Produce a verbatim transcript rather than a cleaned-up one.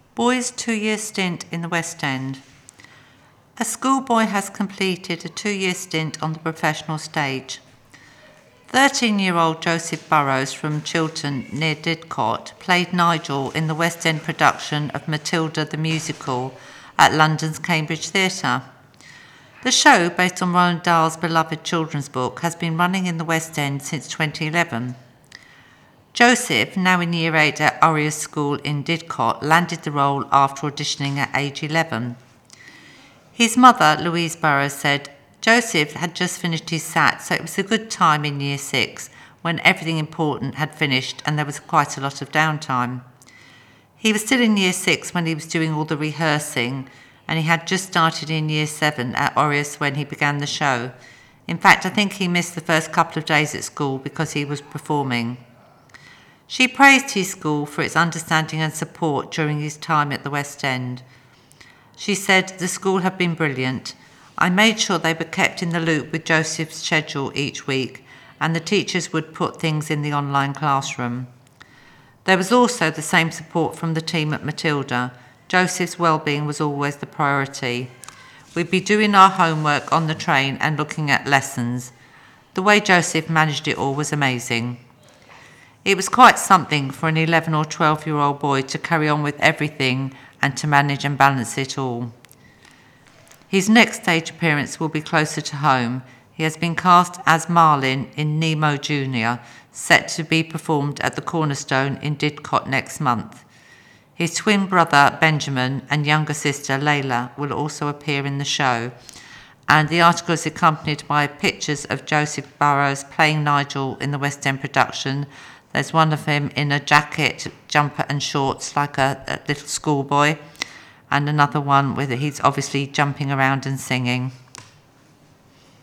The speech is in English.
Boy's two-year stint in the West End. A schoolboy has completed a two-year stint on the professional stage. thirteen-year-old Joseph Burrows from Chiltern near Didcot played Nigel in the West End production of Matilda the Musical at London's Cambridge Theatre. The show, based on Roald Dahl's beloved children's book, has been running in the West End since twenty eleven. Joseph, now in Year eight at Oriel School in Didcot, landed the role after auditioning at age eleven. His mother, Louise Burrows, said, "Joseph had just finished his S A T, so it was a good time in Year six, when everything important had finished and there was quite a lot of downtime. He was still in Year six when he was doing all the rehearsing, and he had just started in Year seven at Oriel when he began the show. In fact, I think he missed the first couple of days at school because he was performing." She praised his school for its understanding and support during his time at the West End. She said, "The school have been brilliant. I made sure they were kept in the loop with Joseph's schedule each week, and the teachers would put things in the online classroom. There was also the same support from the team at Matilda. Joseph's well-being was always the priority. We'd be doing our homework on the train and looking at lessons. The way Joseph managed it all was amazing. It was quite something for an eleven or twelve-year-old boy to carry on with everything and to manage and balance it all." His next stage appearance will be closer to home. He has been cast as Marlin in Nemo Junior, set to be performed at the Cornerstone in Didcot next month. His twin brother Benjamin and younger sister Layla will also appear in the show, and the article is accompanied by pictures of Joseph Burrows playing Nigel in the West End production. There's one of him in a jacket, jumper and shorts like a, a little schoolboy, and another one where he's obviously jumping around and singing.